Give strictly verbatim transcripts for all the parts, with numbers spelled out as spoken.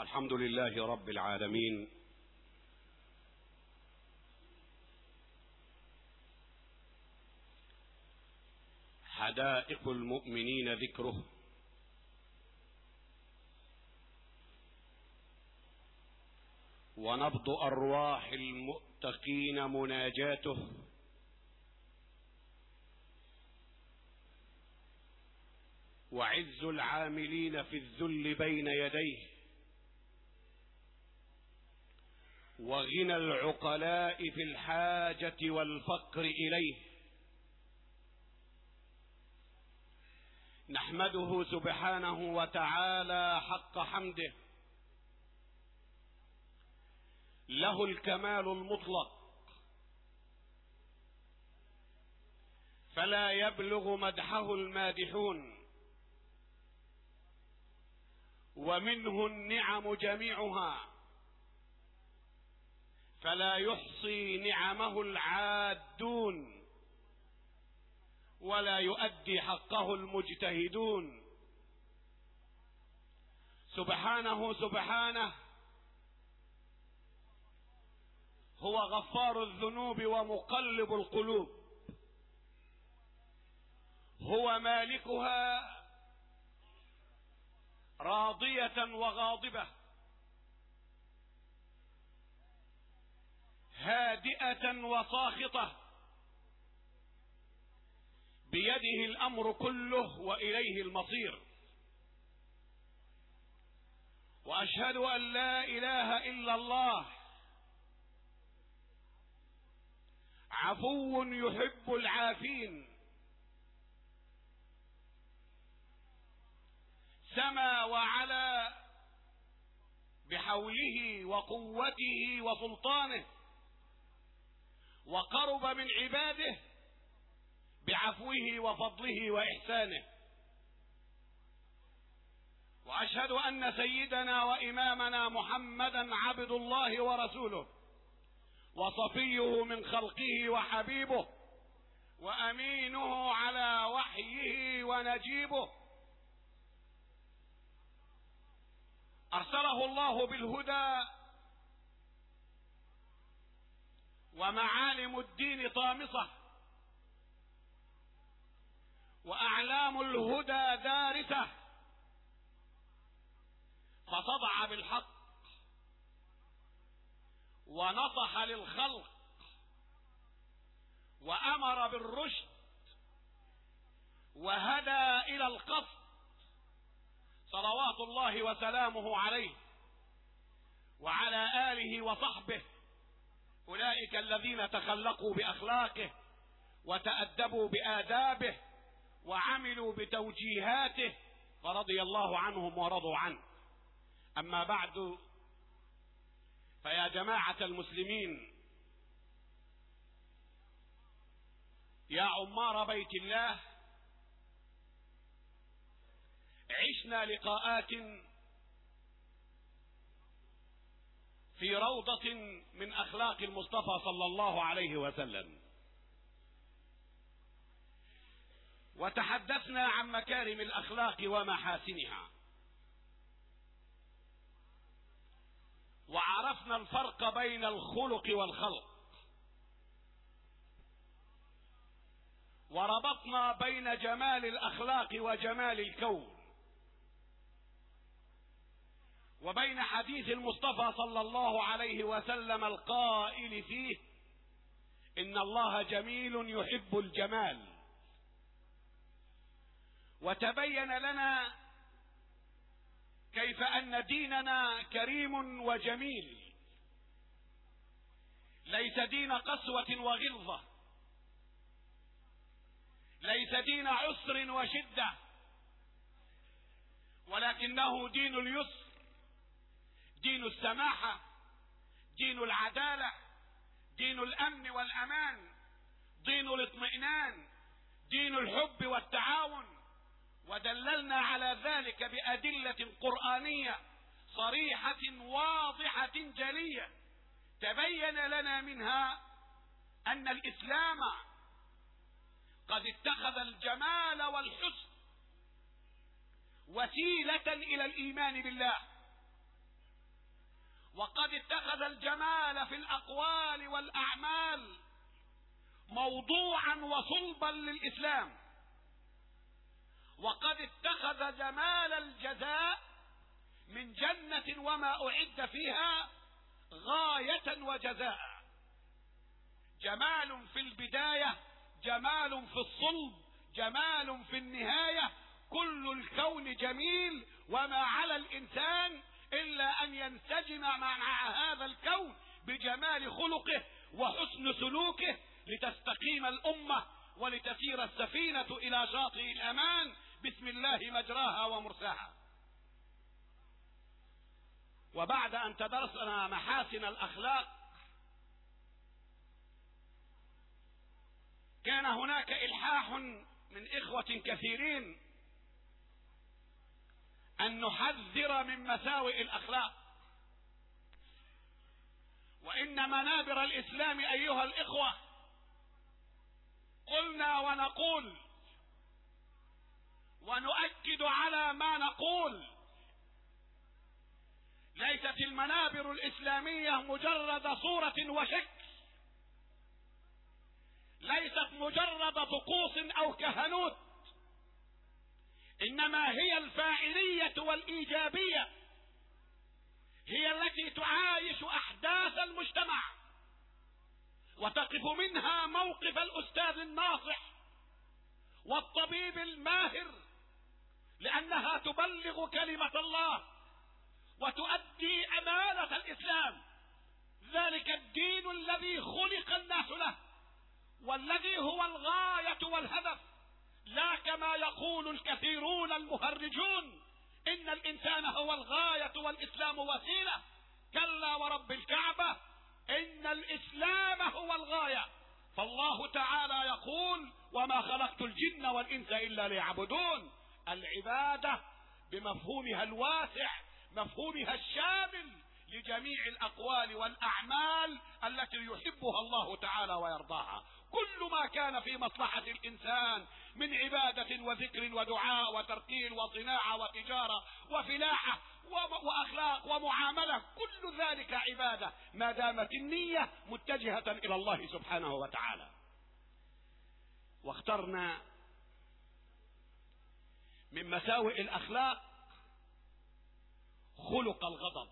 الحمد لله رب العالمين، حدائق المؤمنين ذكره، ونبض أرواح المتقين مناجاته، وعز العاملين في الذل بين يديه، وغنى العقلاء في الحاجة والفقر إليه. نحمده سبحانه وتعالى حق حمده، له الكمال المطلق، فلا يبلغ مدحه المادحون، ومنه النعم جميعها، فلا يحصي نعمه العادون، ولا يؤدي حقه المجتهدون. سبحانه سبحانه هو غفار الذنوب ومقلب القلوب، هو مالكها راضية وغاضبة، هادئة وساخطة، بيده الأمر كله وإليه المصير. وأشهد أن لا إله إلا الله، عفو يحب العافين، سما وعلا بحوله وقوته وسلطانه، وقرب من عباده بعفوه وفضله وإحسانه. وأشهد أن سيدنا وإمامنا محمدا عبد الله ورسوله، وصفيه من خلقه وحبيبه، وأمينه على وحيه ونجيبه، أرسله الله بالهدى ومعالم الدين طامسة، وأعلام الهدى دارسة، فصدع بالحق ونصح للخلق وأمر بالرشد وهدى إلى القصد، صلوات الله وسلامه عليه وعلى آله وصحبه، أولئك الذين تخلقوا بأخلاقه وتأدبوا بآدابه وعملوا بتوجيهاته، فرضي الله عنهم ورضوا عنه. أما بعد، فيا جماعة المسلمين، يا عمار بيت الله، عشنا لقاءات في روضة من أخلاق المصطفى صلى الله عليه وسلم، وتحدثنا عن مكارم الأخلاق ومحاسنها، وعرفنا الفرق بين الخلق والخلق، وربطنا بين جمال الأخلاق وجمال الكون، وبين حديث المصطفى صلى الله عليه وسلم القائل فيه: إن الله جميل يحب الجمال. وتبين لنا كيف أن ديننا كريم وجميل، ليس دين قسوة وغلظة، ليس دين عسر وشدة، ولكنه دين اليسر، دين السماحة، دين العدالة، دين الأمن والأمان، دين الاطمئنان، دين الحب والتعاون. ودللنا على ذلك بأدلة قرآنية صريحة واضحة جلية، تبين لنا منها أن الإسلام قد اتخذ الجمال والحسن وسيلة إلى الإيمان بالله، وقد اتخذ الجمال في الأقوال والأعمال موضوعا وصلبا للإسلام، وقد اتخذ جمال الجزاء من جنة وما أعد فيها غاية وجزاء. جمال في البداية، جمال في الصلب، جمال في النهاية. كل الكون جميل، وما على الإنسان إلا أن ينسجم مع هذا الكون بجمال خلقه وحسن سلوكه لتستقيم الأمة ولتسير السفينة إلى شاطئ الأمان بسم الله مجراها ومرساها. وبعد أن تدرسنا محاسن الأخلاق، كان هناك إلحاح من إخوة كثيرين أن نحذر من مساوئ الأخلاق. وإن منابر الإسلام أيها الإخوة، قلنا ونقول ونؤكد على ما نقول، ليست المنابر الإسلامية مجرد صورة وشكل، ليست مجرد طقوس أو كهنوت، إنما هي الفاعلية والإيجابية، هي التي تعايش أحداث المجتمع وتقف منها موقف الأستاذ الناصح والطبيب الماهر، لأنها تبلغ كلمة الله وتؤدي أمانة الإسلام، ذلك الدين الذي خلق الناس له والذي هو الغاية والهدف، لا كما يقول الكثيرون المهرجون إن الإنسان هو الغاية والإسلام وسيلة. كلا ورب الكعبة، إن الإسلام هو الغاية. فالله تعالى يقول: وما خلقت الجن والإنس إلا ليعبدون. العبادة بمفهومها الواسع، مفهومها الشامل لجميع الأقوال والأعمال التي يحبها الله تعالى ويرضاها. كل ما كان في مصلحة الإنسان من عبادة وذكر ودعاء وترتيل وصناعة وتجارة وفلاحة وأخلاق ومعاملة، كل ذلك عبادة ما دامت النية متجهة إلى الله سبحانه وتعالى. واخترنا من مساوئ الأخلاق خلق الغضب.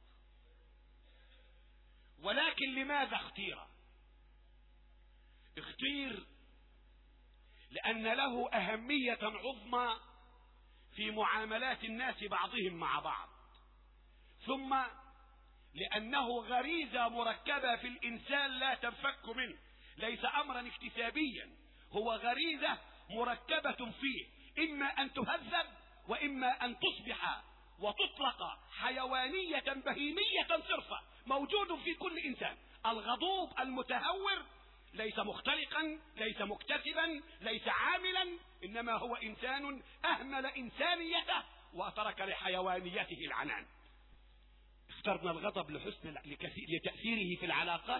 ولكن لماذا اختير؟ اختير لأن له أهمية عظمى في معاملات الناس بعضهم مع بعض، ثم لأنه غريزة مركبة في الإنسان لا تنفك منه، ليس أمرا اكتسابيا، هو غريزة مركبة فيه، إما أن تهذب وإما أن تصبح وتطلق حيوانية بهيمية صرفة، موجود في كل إنسان. الغضوب المتهور ليس مختلقا، ليس مكتسبا، ليس عاملا، إنما هو إنسان أهمل إنسانيته وترك لحيوانيته العنان. اخترنا الغضب لحسن لتأثيره في العلاقات،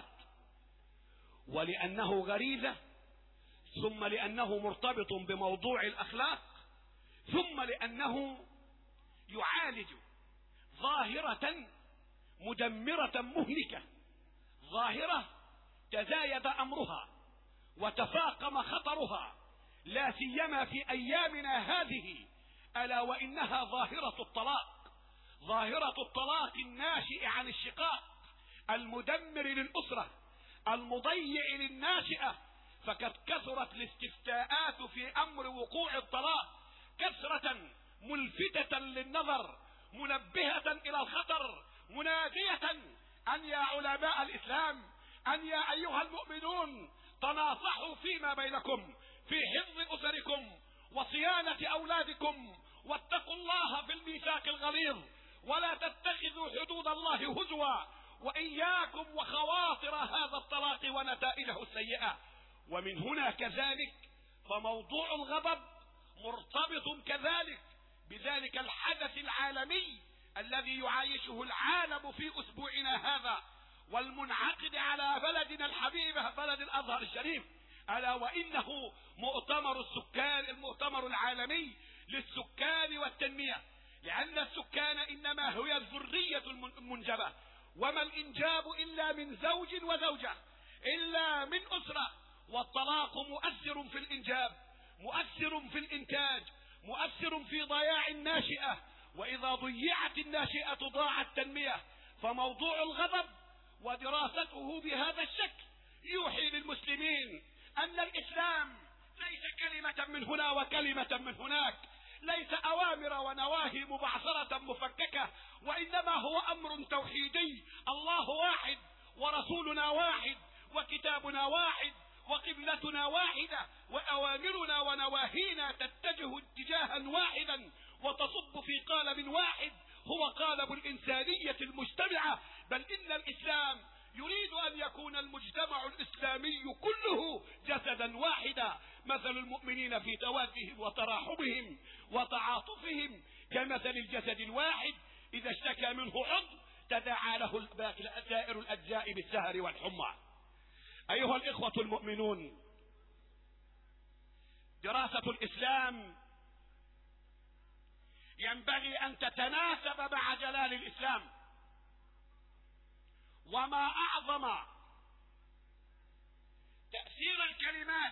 ولأنه غريزة، ثم لأنه مرتبط بموضوع الأخلاق، ثم لأنه يعالج ظاهرة مدمرة مهلكة، ظاهرة تزايد أمرها وتفاقم خطرها، لا سيما في أيامنا هذه، ألا وإنها ظاهرة الطلاق، ظاهرة الطلاق الناشئ عن الشقاق المدمر للأسرة المضيع للناشئة. فقد كثرت الاستفتاءات في أمر وقوع الطلاق كثرة ملفتة للنظر، منبهة إلى الخطر، منادية أن يا علماء الإسلام، أن يا أيها المؤمنون تناصحوا فيما بينكم في حفظ أسركم وصيانة أولادكم، واتقوا الله في الميثاق الغليظ، ولا تتخذوا حدود الله هزوا، وإياكم وخواطر هذا الطلاق ونتائجه السيئة. ومن هنا كذلك فموضوع الغضب مرتبط كذلك بذلك الحدث العالمي الذي يعايشه العالم في أسبوعنا هذا، والمنعقد على بلدنا الحبيبة بلد الأزهر الشريف، ألا وإنه مؤتمر السكان، المؤتمر العالمي للسكان والتنمية. لأن السكان إنما هي الذرية المنجبة، وما الإنجاب إلا من زوج وزوجة، إلا من أسرة. والطلاق مؤثر في الإنجاب، مؤثر في الإنتاج، مؤثر في ضياع الناشئة، وإذا ضيعت الناشئة ضاع التنمية. فموضوع الغضب ودراسته بهذا الشكل يوحي للمسلمين أن الإسلام ليس كلمة من هنا وكلمة من هناك، ليس أوامر ونواهي مبعثرة مفككة، وإنما هو أمر توحيدي. الله واحد، ورسولنا واحد، وكتابنا واحد، وقبلتنا واحدة، وأوامرنا ونواهينا تتجه اتجاها واحدا وتصب في قالب واحد هو قالب الإنسانية المجتمعة. بل إن الإسلام يريد أن يكون المجتمع الإسلامي كله جسدا واحدا. مثل المؤمنين في توادهم وتراحمهم وتعاطفهم كمثل الجسد الواحد إذا اشتكى منه عضو تداعى له سائر الأجزاء بالسهر والحمى. أيها الإخوة المؤمنون، دراسة الإسلام ينبغي أن تتناسب مع جلال الإسلام. وما أعظم تأثير الكلمات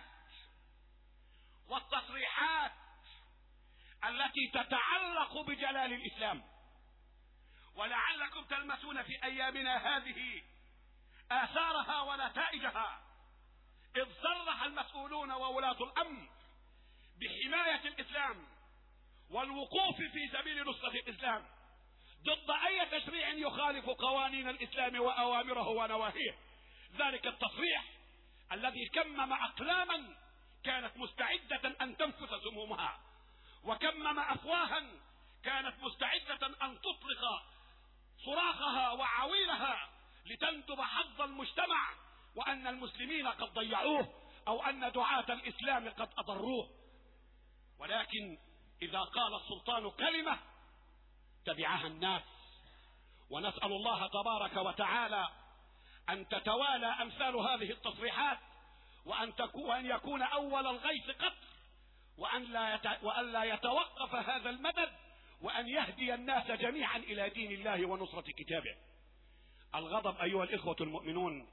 والتصريحات التي تتعلق بجلال الإسلام. ولعلكم تلمسون في أيامنا هذه آثارها ونتائجها، إذ صرح المسؤولون وولاة الأمر بحماية الإسلام والوقوف في سبيل نصرة الإسلام ضد أي تشريع يخالف قوانين الإسلام وأوامره ونواهيه. ذلك التصريح الذي كمم أقلاما كانت مستعدة أن تنفث سمومها، وكمم أفواها كانت مستعدة أن تطلق صراخها وعويلها لتندب حظ المجتمع، وأن المسلمين قد ضيعوه أو أن دعاة الإسلام قد أضروه. ولكن إذا قال السلطان كلمة تبعها الناس. ونسأل الله تبارك وتعالى أن تتوالى أمثال هذه التصريحات، وأن, وأن يكون أول الغيث قطر، وأن لا, يت... وأن لا يتوقف هذا المدد، وأن يهدي الناس جميعا إلى دين الله ونصرة كتابه. الغضب أيها الإخوة المؤمنون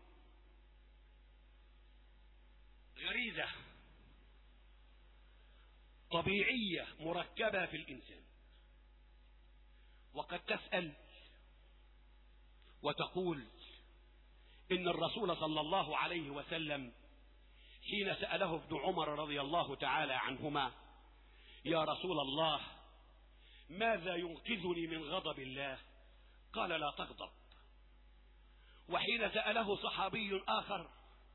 غريزة طبيعية مركبة في الإنسان. وقد تسأل وتقول إن الرسول صلى الله عليه وسلم حين سأله ابن عمر رضي الله تعالى عنهما: يا رسول الله، ماذا ينقذني من غضب الله؟ قال: لا تغضب. وحين سأله صحابي آخر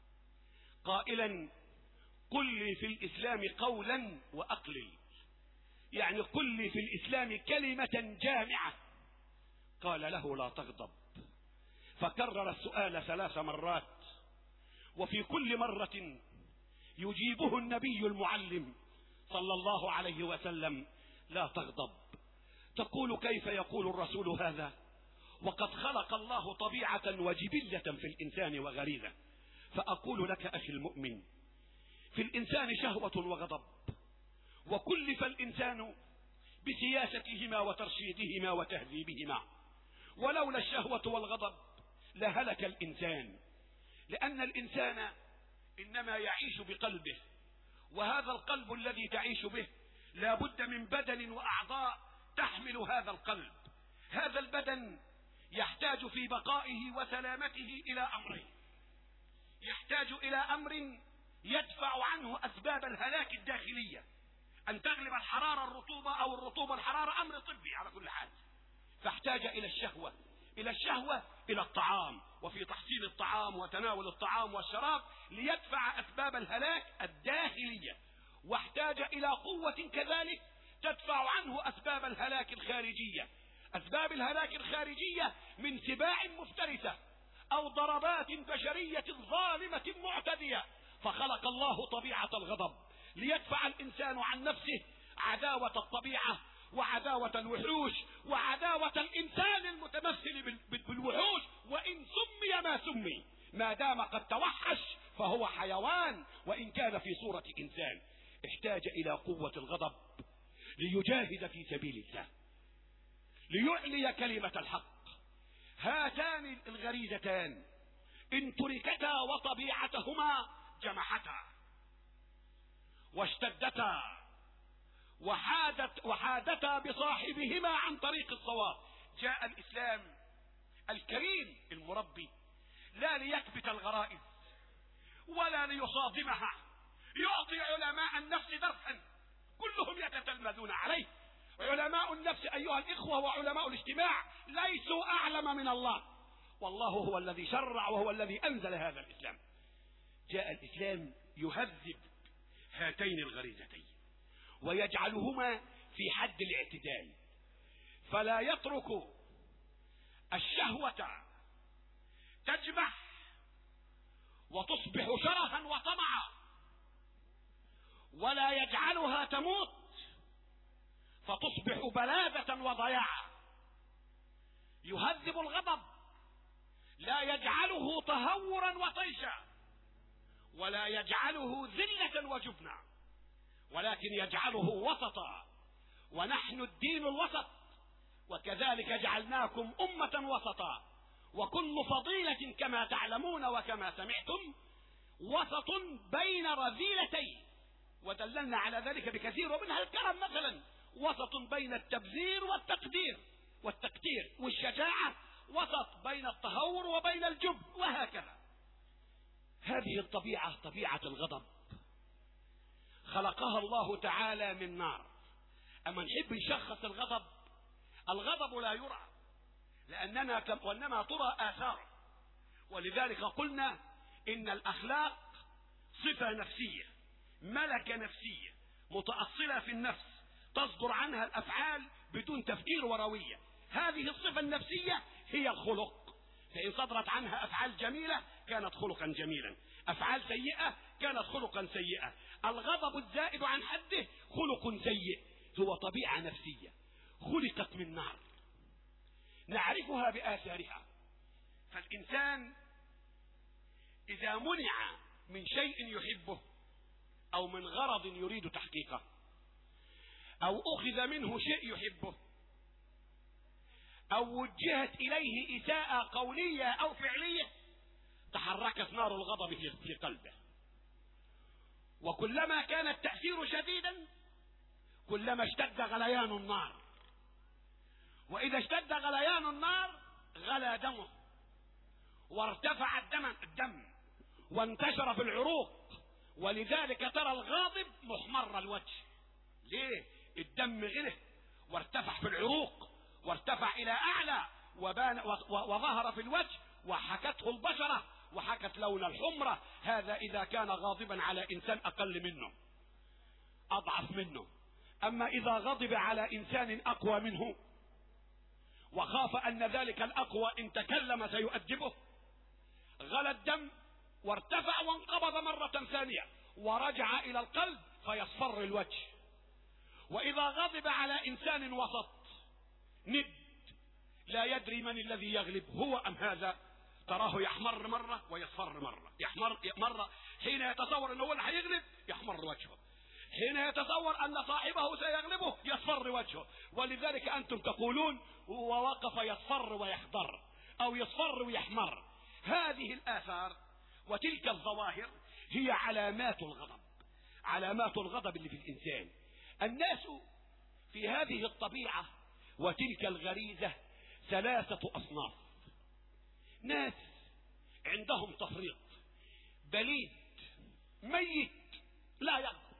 قائلا: قل لي في الإسلام قولا وأقلل، يعني قل لي في الإسلام كلمة جامعة، قال له: لا تغضب. فكرر السؤال ثلاث مرات، وفي كل مرة يجيبه النبي المعلم صلى الله عليه وسلم: لا تغضب. تقول: كيف يقول الرسول هذا وقد خلق الله طبيعة وجبلة في الإنسان وغريزة؟ فأقول لك أخي المؤمن: في الإنسان شهوة وغضب، وكلف الإنسان بسياستهما وترشيدهما وتهذيبهما. ولولا الشهوة والغضب لهلك الإنسان، لأن الإنسان إنما يعيش بقلبه، وهذا القلب الذي تعيش به لا بد من بدن وأعضاء تحمل هذا القلب. هذا البدن يحتاج في بقائه وسلامته إلى أمرين: يحتاج إلى أمر يدفع عنه أسباب الهلاك الداخلية، أن تغلب الحرارة الرطوبة أو الرطوبة الحرارة، أمر طبي على كل حال. فاحتاج إلى الشهوة، إلى الشهوة إلى الطعام، وفي تحصيل الطعام وتناول الطعام والشراب ليدفع أسباب الهلاك الداخلية. واحتاج إلى قوة كذلك تدفع عنه أسباب الهلاك الخارجية. أسباب الهلاك الخارجية من سباع مفترسة أو ضربات بشرية ظالمة معتدية. فخلق الله طبيعة الغضب ليدفع الإنسان عن نفسه عداوة الطبيعة وعداوة الوحوش وعداوة الإنسان المتمثل بالوحوش، وإن سمي ما سمي، ما دام قد توحش فهو حيوان وإن كان في صورة إنسان. احتاج إلى قوة الغضب ليجاهد في سبيل الله، ليعلي كلمة الحق. هاتان الغريزتان إن تركتا وطبيعتهما جمحتا واشتدتا وحادت وحادتا بصاحبهما عن طريق الصواب. جاء الإسلام الكريم المربي لا ليكبت الغرائز ولا ليصادمها، يعطي علماء النفس درسا كلهم يتتلمذون عليه. علماء النفس أيها الإخوة وعلماء الاجتماع ليسوا أعلم من الله، والله هو الذي شرع وهو الذي أنزل هذا الإسلام. جاء الإسلام يهذب هاتين الغريزتين ويجعلهما في حد الاعتدال، فلا يترك الشهوة تجمح وتصبح شرها وطمعا، ولا يجعلها تموت فتصبح بلادة وضياعا. يهذب الغضب، لا يجعله تهورا وطيشا، ولا يجعله ذلة وجبنا، ولكن يجعله وسطا. ونحن الدين الوسط، وكذلك جعلناكم أمة وسطا، وكل فضيلة كما تعلمون وكما سمعتم وسط بين رذيلتين، ودللنا على ذلك بكثير، ومنها الكرم مثلا، وسط بين التبذير والتقدير والتقدير والشجاعة، وسط بين التهور وبين الجبن، وهكذا. هذه الطبيعة طبيعة الغضب خلقها الله تعالى من نار. أما نحب نشخص الغضب، الغضب لا يرى لأننا كم وإنما ترى آثار، ولذلك قلنا إن الأخلاق صفة نفسية، ملكة نفسية متأصلة في النفس، تصدر عنها الأفعال بدون تفكير وروية. هذه الصفة النفسية هي الخلق، فإن صدرت عنها أفعال جميلة كانت خلقا جميلا، أفعال سيئة كانت خلقا سيئة. الغضب الزائد عن حده خلق سيء، هو طبيعة نفسية خلقت من نار نعرفها بآثارها. فالإنسان إذا منع من شيء يحبه أو من غرض يريد تحقيقه أو أخذ منه شيء يحبه أو وجهت إليه إساءة قولية أو فعلية تحركت نار الغضب في قلبه، وكلما كان التأثير شديدا كلما اشتد غليان النار، وإذا اشتد غليان النار غلى دمه وارتفع الدم, الدم وانتشر في العروق، ولذلك ترى الغاضب محمر الوجه. ليه؟ الدم غله وارتفع في العروق وارتفع إلى أعلى وبان وظهر في الوجه وحكته البشرة وحكت لون الحمرة. هذا إذا كان غاضبا على إنسان أقل منه أضعف منه. أما إذا غضب على إنسان أقوى منه وخاف أن ذلك الأقوى إن تكلم سيؤدبه غلى الدم وارتفع وانقبض مرة ثانية ورجع إلى القلب فيصفر الوجه. وإذا غضب على إنسان وسط ند لا يدري من الذي يغلب هو أم هذا، تراه يحمر مرة ويصفر مرة، يحمر مرة حين يتصور أنه هو اللي هيغلب يحمر وجهه، حين يتصور أن صاحبه سيغلبه يصفر وجهه. ولذلك أنتم تقولون ووقف يصفر ويخضر أو يصفر ويحمر. هذه الآثار وتلك الظواهر هي علامات الغضب، علامات الغضب اللي في الإنسان. الناس في هذه الطبيعة وتلك الغريزة ثلاثة أصناف. ناس عندهم تفريط، بليد ميت لا يغضب،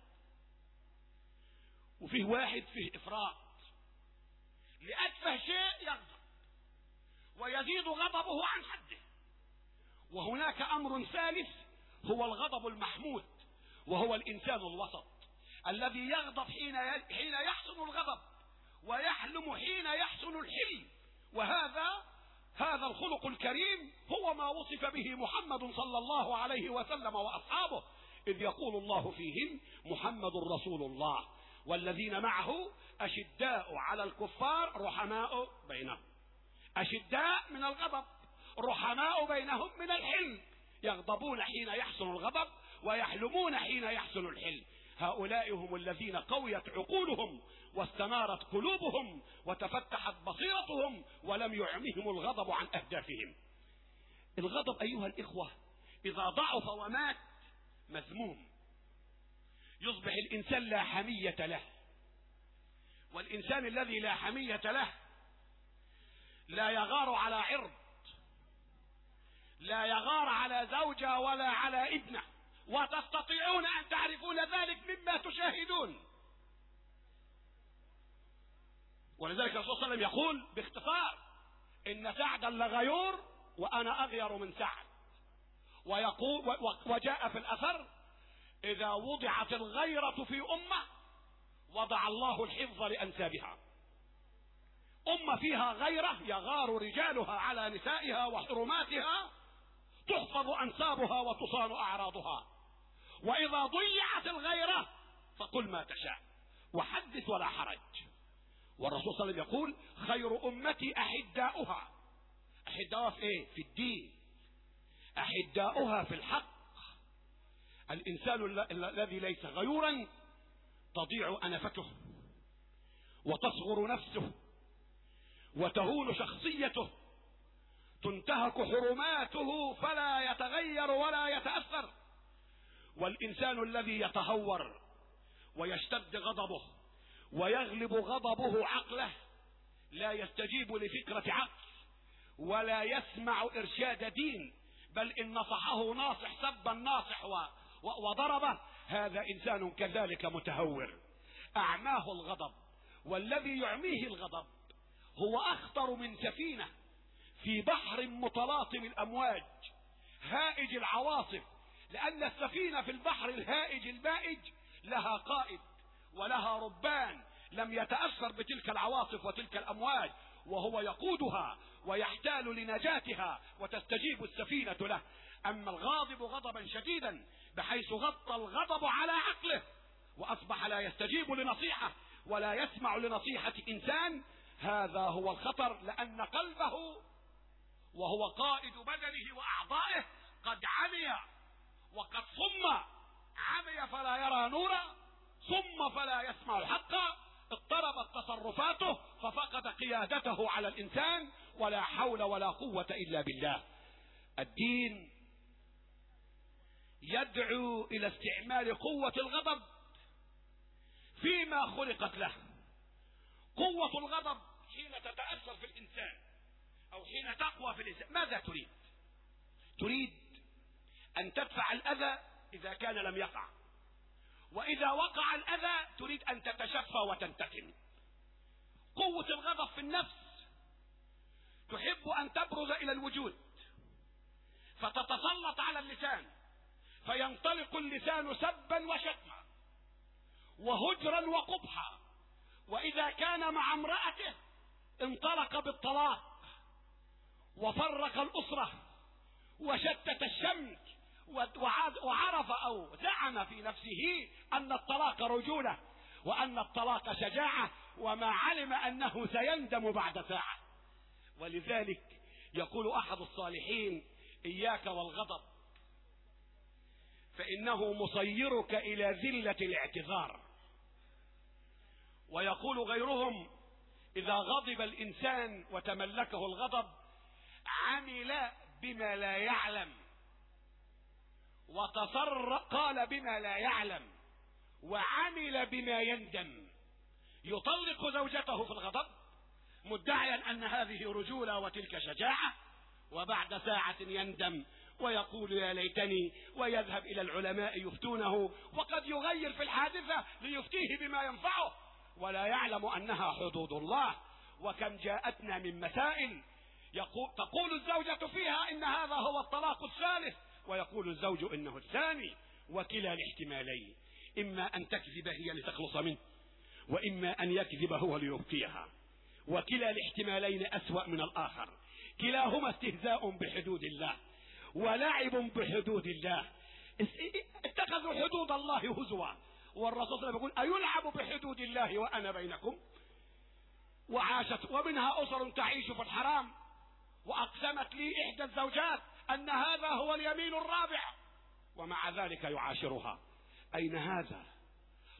وفيه واحد فيه إفراط، لأتفه شيء يغضب ويزيد غضبه عن حده. وهناك أمر ثالث هو الغضب المحمود، وهو الإنسان الوسط الذي يغضب حين حين يحسن الغضب ويحلم حين يحسن الحلم. وهذا هذا الخلق الكريم هو ما وصف به محمد صلى الله عليه وسلم وأصحابه، إذ يقول الله فيهم محمد رسول الله والذين معه أشداء على الكفار رحماء بينهم. أشداء من الغضب، رحماء بينهم من الحلم، يغضبون حين يحسن الغضب ويحلمون حين يحسن الحلم. هؤلاء هم الذين قويت عقولهم واستنارت قلوبهم وتفتحت بصيرتهم ولم يعمهم الغضب عن أهدافهم. الغضب أيها الإخوة إذا ضعف ومات مذموم، يصبح الإنسان لا حمية له، والإنسان الذي لا حمية له لا يغار على عرض، لا يغار على زوجة ولا على ابنه، وتستطيعون أن تعرفون ذلك مما تشاهدون. ولذلك الرسول صلى الله عليه وسلم يقول باختصار: إن سعدا لغيور وأنا أغير من سعد. ويقول وجاء في الأثر: إذا وضعت الغيرة في أمة وضع الله الحفظ لأنسابها. أمة فيها غيرة يغار رجالها على نسائها وحرماتها تحفظ أنسابها وتصان أعراضها. وإذا ضيعت الغيرة فقل ما تشاء وحدث ولا حرج. والرسول صلى الله عليه وسلم يقول: خير أمتي أحداؤها. أحداؤها في إيه؟ في الدين. أحداؤها في الحق. الإنسان الذي ليس غيورا تضيع أنفته وتصغر نفسه وتهون شخصيته، تنتهك حرماته فلا يتغير ولا يتأثر. والإنسان الذي يتهور ويشتد غضبه ويغلب غضبه عقله لا يستجيب لفكرة عقل ولا يسمع إرشاد دين، بل إن نصحه ناصح سب الناصح وضربه، هذا إنسان كذلك متهور أعماه الغضب. والذي يعميه الغضب هو أخطر من سفينة في بحر متلاطم الأمواج هائج العواصف، لأن السفينة في البحر الهائج البائج لها قائد ولها ربان لم يتأثر بتلك العواصف وتلك الأمواج، وهو يقودها ويحتال لنجاتها وتستجيب السفينة له. أما الغاضب غضبا شديدا بحيث غطى الغضب على عقله وأصبح لا يستجيب لنصيحة ولا يسمع لنصيحة إنسان، هذا هو الخطر، لأن قلبه وهو قائد بدنه وأعضائه قد عمي وقد صم. عمي فلا يرى نورا، صم فلا يسمع حقا، اضطربت تصرفاته ففقد قيادته على الإنسان، ولا حول ولا قوة إلا بالله. الدين يدعو إلى استعمال قوة الغضب فيما خلقت له. قوة الغضب حين تتأثر في الإنسان أو حين تقوى في الإنسان ماذا تريد؟ تريد أن تدفع الأذى إذا كان لم يقع، وإذا وقع الأذى تريد أن تتشفى وتنتقم. قوة الغضب في النفس تحب أن تبرز إلى الوجود فتتسلط على اللسان، فينطلق اللسان سبا وشتما وهجرا وقبحا، وإذا كان مع امرأته انطلق بالطلاق وفرق الأسرة وشتت الشمس وعرف أو زعم في نفسه أن الطلاق رجولة وأن الطلاق شجاعة، وما علم أنه سيندم بعد ساعة. ولذلك يقول أحد الصالحين: إياك والغضب فإنه مصيرك إلى ذلة الاعتذار. ويقول غيرهم: إذا غضب الإنسان وتملكه الغضب عمل بما لا يعلم وتصر قال بما لا يعلم وعمل بما يندم. يطلق زوجته في الغضب مدعيا أن هذه رجولة وتلك شجاعة، وبعد ساعة يندم ويقول يا ليتني، ويذهب إلى العلماء يفتونه، وقد يغير في الحادثة ليفتيه بما ينفعه ولا يعلم أنها حدود الله. وكم جاءتنا من مسائل يقول تقول الزوجة فيها إن هذا هو الطلاق الثالث، ويقول الزوج إنه الثاني، وكلا الاحتمالين إما أن تكذب هي لتخلص منه وإما أن يكذب هو ليبقيها، وكلا الاحتمالين أسوأ من الآخر، كلاهما استهزاء بحدود الله ولعب بحدود الله. اتخذوا حدود الله هزوا، والرسول صلى الله عليه وسلم يقول أيلعب بحدود الله وأنا بينكم؟ وعاشت ومنها أسر تعيش في الحرام، وأقسمت لي إحدى الزوجات أن هذا هو اليمين الرابع ومع ذلك يعاشرها. أين هذا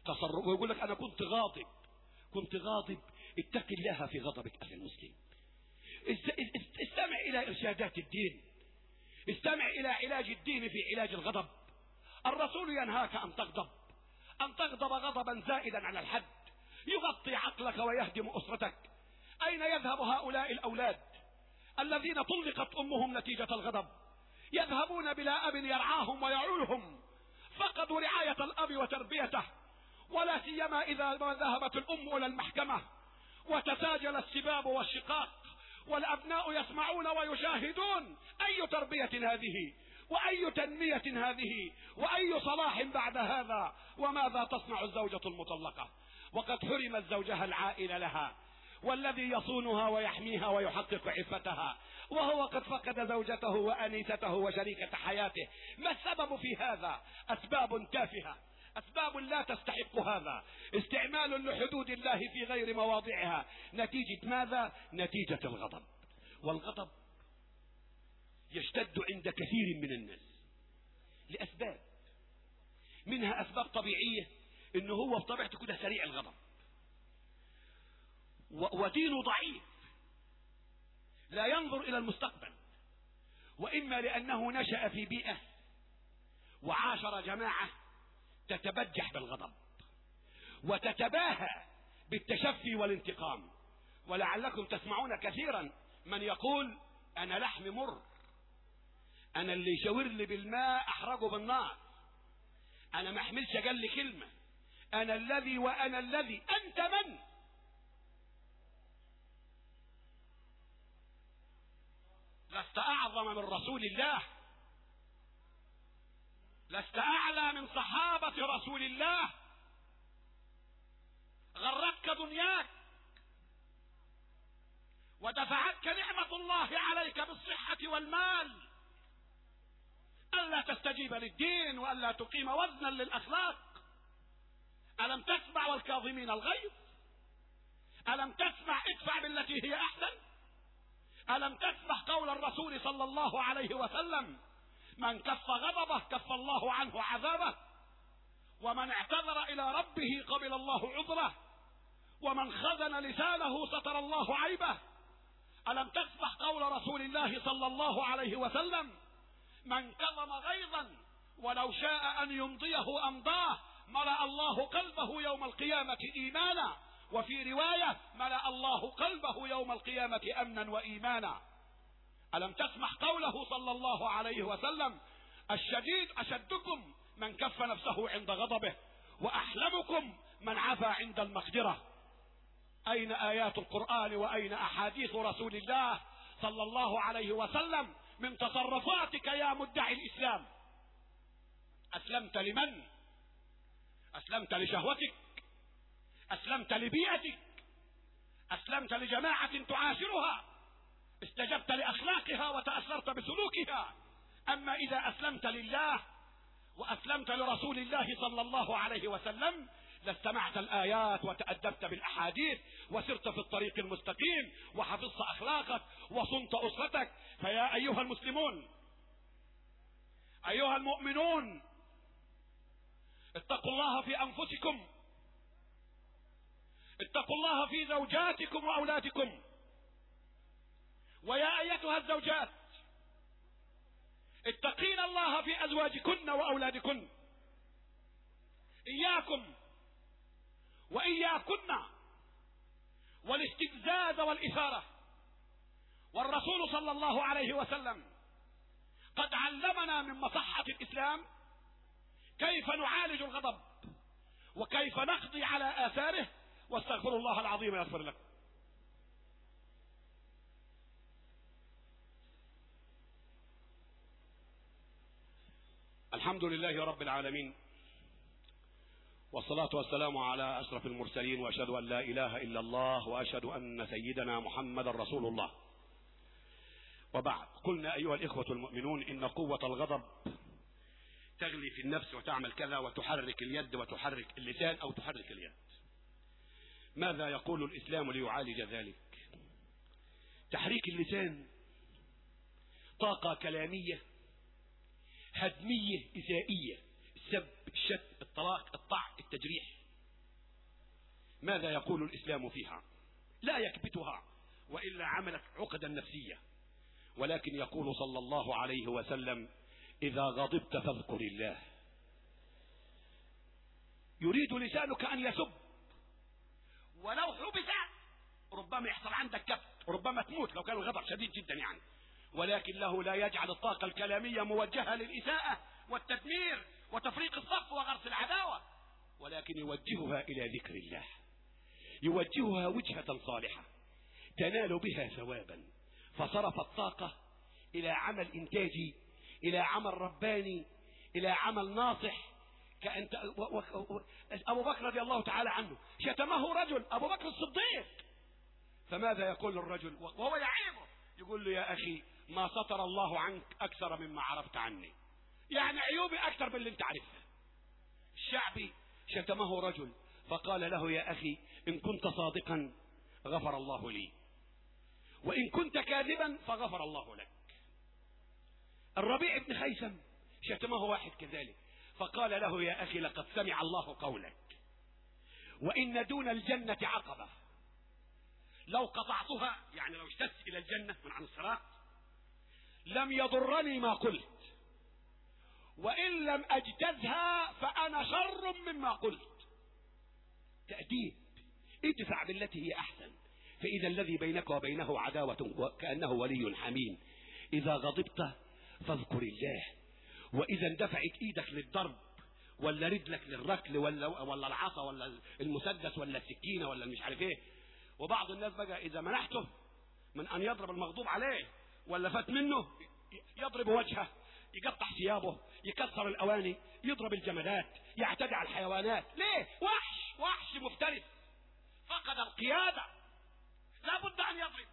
تصرف ويقول لك انا كنت غاضب. كنت غاضب. اتق الله في غضبك اخي المسلم. استمع الى ارشادات الدين. استمع الى علاج الدين في علاج الغضب. الرسول ينهاك ان تغضب، ان تغضب غضبا زائدا على الحد يغطي عقلك ويهدم اسرتك. اين يذهب هؤلاء الاولاد الذين طلقت امهم نتيجة الغضب؟ يذهبون بلا اب يرعاهم ويعولهم، فقدوا رعاية الاب وتربيته، ولا سيما اذا ذهبت الام الى المحكمة وتساجل السباب والشقاق والابناء يسمعون ويشاهدون. اي تربية هذه؟ واي تنمية هذه؟ واي صلاح بعد هذا؟ وماذا تصنع الزوجة المطلقة وقد حرمت زوجها العائل لها والذي يصونها ويحميها ويحقق عفتها، وهو قد فقد زوجته وأنيسته وشريكة حياته؟ ما السبب في هذا؟ أسباب تافهة، أسباب لا تستحق هذا، استعمال لحدود الله في غير مواضعها. نتيجة ماذا؟ نتيجة الغضب. والغضب يشتد عند كثير من الناس لأسباب، منها أسباب طبيعية، إنه هو بطبيعته كده سريع الغضب، ودينه ضعيف لا ينظر إلى المستقبل، وإما لأنه نشأ في بيئة وعاشر جماعة تتبجح بالغضب وتتباهى بالتشفي والانتقام. ولعلكم تسمعون كثيرا من يقول أنا لحم مر، أنا اللي يشاور لي بالماء أحرقه بالنار، أنا ما احملش قال لي كلمة، أنا الذي وأنا الذي. أنت من؟ لست أعظم من رسول الله، لست أعلى من صحابة رسول الله. غرتك دنياك ودفعتك نعمة الله عليك بالصحة والمال ألا تستجيب للدين وألا تقيم وزنا للأخلاق. ألم تسمع والكاظمين الغيظ؟ ألم تسمع ادفع بالتي هي أحسن؟ ألم تسمع قول الرسول صلى الله عليه وسلم من كف غضبه كف الله عنه عذابه، ومن اعتذر إلى ربه قبل الله عذره، ومن خزن لسانه ستر الله عيبه. ألم تسمع قول رسول الله صلى الله عليه وسلم من كظم غيظا ولو شاء أن يمضيه أمضاه ملأ الله قلبه يوم القيامة إيمانا، وفي رواية ملأ الله قلبه يوم القيامة أمنا وإيمانا. ألم تسمع قوله صلى الله عليه وسلم الشديد أشدكم من كف نفسه عند غضبه وأحلمكم من عفا عند المقدرة. أين آيات القرآن وأين أحاديث رسول الله صلى الله عليه وسلم من تصرفاتك يا مدعي الإسلام؟ أسلمت لمن؟ أسلمت لشهوتك؟ أسلمت لبيئتك؟ أسلمت لجماعة تعاشرها؟ استجبت لأخلاقها وتأثرت بسلوكها؟ أما إذا أسلمت لله وأسلمت لرسول الله صلى الله عليه وسلم لاستمعت الآيات وتأدبت بالأحاديث وسرت في الطريق المستقيم وحفظت أخلاقك وصنت أسرتك. فيا أيها المسلمون، أيها المؤمنون، اتقوا الله في أنفسكم، اتقوا الله في زوجاتكم وأولادكم. ويا أيتها الزوجات اتقين الله في أزواجكن وأولادكن. إياكم وإياكن والاستفزاز والإثارة. والرسول صلى الله عليه وسلم قد علمنا من مصحة الإسلام كيف نعالج الغضب وكيف نقضي على آثاره. واستغفر الله العظيم يغفر لكم. الحمد لله رب العالمين، والصلاة والسلام على أشرف المرسلين، وأشهد أن لا إله إلا الله، وأشهد أن سيدنا محمد رسول الله. وبعد، قلنا أيها الإخوة المؤمنون إن قوة الغضب تغلي في النفس وتعمل كذا وتحرك اليد وتحرك اللسان أو تحرك اليد. ماذا يقول الإسلام ليعالج ذلك؟ تحريك اللسان طاقة كلامية هدمية إسائية، السب، الشتم، الطلاق، الطعن، التجريح. ماذا يقول الإسلام فيها؟ لا يكبتها وإلا عملت عقدا نفسية، ولكن يقول صلى الله عليه وسلم: إذا غضبت فاذكر الله. يريد لسانك أن يسب، ولو حبس ربما يحصل عندك كبت، ربما تموت لو كان الغضب شديد جدا يعني، ولكن له لا يجعل الطاقة الكلامية موجهة للإساءة والتدمير وتفريق الصف وغرس العداوة، ولكن يوجهها إلى ذكر الله، يوجهها وجهة صالحة تنال بها ثوابا، فصرف الطاقة إلى عمل إنتاجي، إلى عمل رباني، إلى عمل ناصح. كأنت أبو بكر رضي الله تعالى عنه شتمه رجل، أبو بكر الصديق، فماذا يقول الرجل وهو يعيبه؟ يقول له: يا أخي ما سطر الله عنك أكثر مما عرفت عني، يعني عيوبي أكثر من اللي انت عرفها. الشعبي شتمه رجل فقال له: يا أخي إن كنت صادقا غفر الله لي، وإن كنت كاذبا فغفر الله لك. الربيع بن خيثم شتمه واحد كذلك فقال له: يا أخي لقد سمع الله قولك، وإن دون الجنة عقبة لو قطعتها، يعني لو اشتدت إلى الجنة من عن الصراط، لم يضرني ما قلت، وإن لم أجتزها فأنا شر مما قلت. تأديب، ادفع بالتي هي أحسن، فإذا الذي بينك وبينه عداوة كأنه ولي حميم. إذا غضبت فاذكر الله، وإذا اندفعت إيدك للضرب ولا رجلك للركل ولا ولا العصا ولا المسدس ولا السكينة ولا مش عارف ايه، وبعض الناس بقى إذا منحته من أن يضرب المغضوب عليه ولا فات منه يضرب وجهه، يقطع ثيابه، يكسر الأواني، يضرب الجمادات، يعتدي على الحيوانات. ليه؟ وحش، وحش مفترس فقد القيادة، لا بد أن يضرب.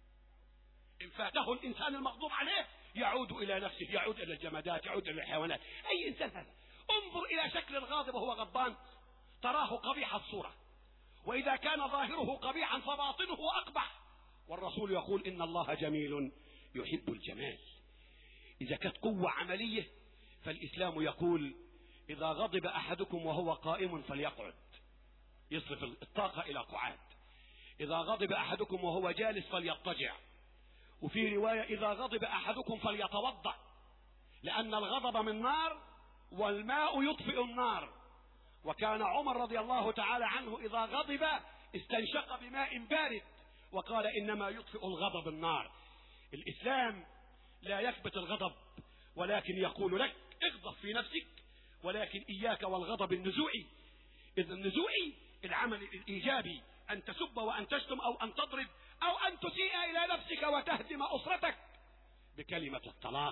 إن فاته الإنسان المغضوب عليه يعود إلى نفسه، يعود إلى الجمادات، يعود إلى الحيوانات. أي إنسان هذا؟ انظر إلى شكل الغاضب وهو غضبان تراه قبيح الصورة، وإذا كان ظاهره قبيحا فباطنه أقبح، والرسول يقول: إن الله جميل يحب الجمال. إذا كانت قوة عملية فالإسلام يقول: إذا غضب أحدكم وهو قائم فليقعد، يصرف الطاقة إلى قعاد. إذا غضب أحدكم وهو جالس فليضطجع. وفي رواية: إذا غضب أحدكم فليتوضأ، لأن الغضب من نار والماء يطفئ النار. وكان عمر رضي الله تعالى عنه إذا غضب استنشق بماء بارد وقال: إنما يطفئ الغضب النار. الإسلام لا يكبت الغضب، ولكن يقول لك: اغضب في نفسك، ولكن إياك والغضب النزوعي. إذا النزوعي العمل الإيجابي، أن تسب وأن تشتم أو أن تضرب أو أن تسيء إلى نفسك وتهدم أسرتك بكلمة الطلاق.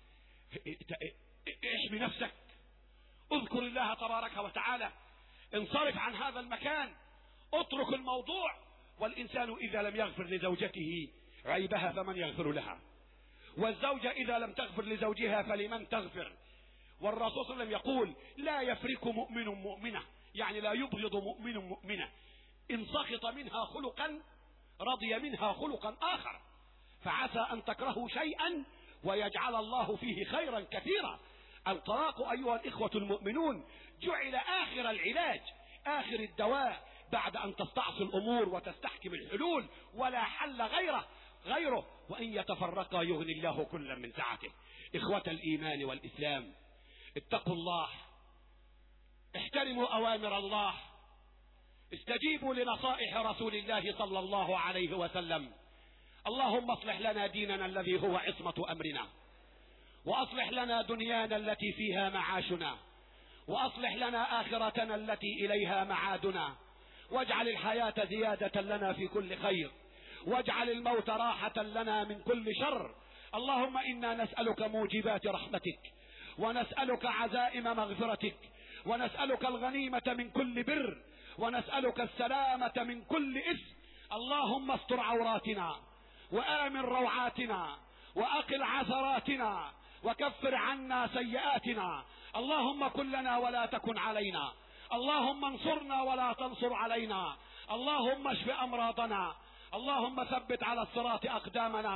احمي نفسك، اذكر الله تبارك وتعالى، انصرف عن هذا المكان، اترك الموضوع. والإنسان إذا لم يغفر لزوجته عيبها فمن يغفر لها؟ والزوجة إذا لم تغفر لزوجها فلمن تغفر؟ والرسول صلى الله عليه وسلم يقول: لا يفرق مؤمن مؤمنة، يعني لا يبغض مؤمن مؤمنة، إن سخط منها خلقا رضي منها خلقا آخر، فعسى أن تكرهوا شيئا ويجعل الله فيه خيرا كثيرا. الطلاق أيها الإخوة المؤمنون جعل آخر العلاج، آخر الدواء، بعد أن تستعصي الأمور وتستحكم الحلول ولا حل غيره غيره وإن يتفرقا يغني الله كلا من سعته. إخوة الإيمان والإسلام، اتقوا الله، احترموا أوامر الله، استجيبوا لنصائح رسول الله صلى الله عليه وسلم. اللهم اصلح لنا ديننا الذي هو عصمة أمرنا، وأصلح لنا دنيانا التي فيها معاشنا، وأصلح لنا آخرتنا التي إليها معادنا، واجعل الحياة زيادة لنا في كل خير، واجعل الموت راحة لنا من كل شر. اللهم إنا نسألك موجبات رحمتك، ونسألك عزائم مغفرتك، ونسألك الغنيمة من كل بر، ونسألك السلامة من كل إثم. اللهم استر عوراتنا، وآمن روعاتنا، وأقل عثراتنا، وكفر عنا سيئاتنا. اللهم كن لنا ولا تكن علينا، اللهم انصرنا ولا تنصر علينا، اللهم اشف أمراضنا، اللهم ثبت على الصراط أقدامنا،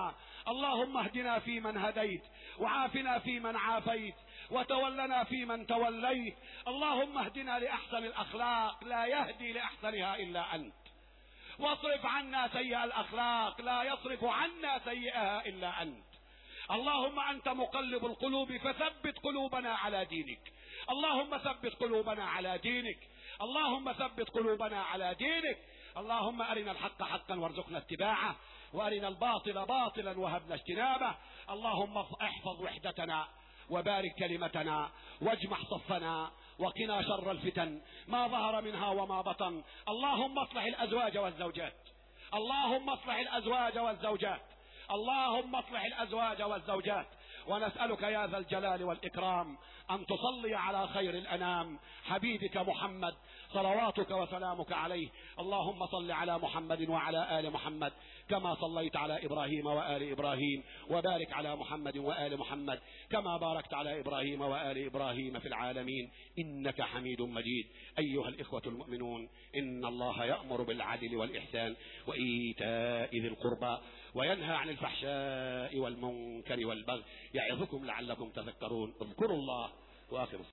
اللهم اهدنا فيمن هديت، وعافنا فيمن عافيت، وتولنا فيمن توليت. اللهم اهدنا لأحسن الأخلاق لا يهدي لأحسنها إلا أنت، واصرف عنا سيئ الأخلاق لا يصرف عنا سيئها إلا أنت. اللهم أنت مقلب القلوب فثبت قلوبنا على دينك. اللهم ثبت قلوبنا على دينك. اللهم ثبت قلوبنا على دينك. اللهم أرنا الحق حقا وارزقنا اتباعه، وأرنا الباطل باطلا وهبنا اجتنابه. اللهم احفظ وحدتنا وبارك كلمتنا واجمع صفنا وقنا شر الفتن ما ظهر منها وما بطن. اللهم اصلح الأزواج والزوجات. اللهم اصلح الأزواج والزوجات. اللهم اصلح الأزواج والزوجات. ونسألك يا ذا الجلال والإكرام أن تصلي على خير الأنام حبيبك محمد صلواتك وسلامك عليه. اللهم صل على محمد وعلى آل محمد كما صليت على إبراهيم وآل إبراهيم، وبارك على محمد وآل محمد كما باركت على إبراهيم وآل إبراهيم في العالمين إنك حميد مجيد. أيها الإخوة المؤمنون، إن الله يأمر بالعدل والإحسان وإيتاء ذي القربى وينهى عن الفحشاء والمنكر والبغي يعظكم لعلكم تذكرون. اذكروا الله. وآخر